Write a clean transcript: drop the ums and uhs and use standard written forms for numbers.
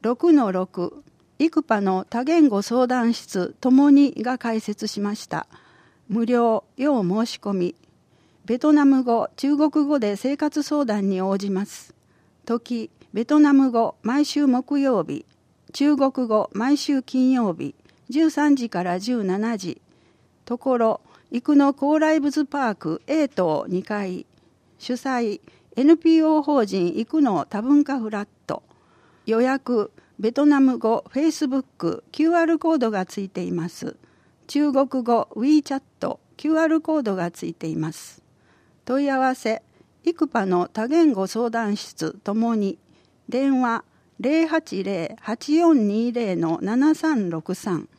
6-6イクパの多言語相談室ともにが開設しました。無料要申し込み。ベトナム語、中国語で生活相談に応じます。時、ベトナム語毎週木曜日、中国語毎週金曜日、13時から17時。ところ、生野高麗物パーク A 棟2階。主催、NPO 法人生野多文化フラット。予約、ベトナム語 Facebook QR コードがついています。中国語 WeChat QR コードがついています。問い合わせ、イクパの多言語相談室ともに、電話 080-8420-7363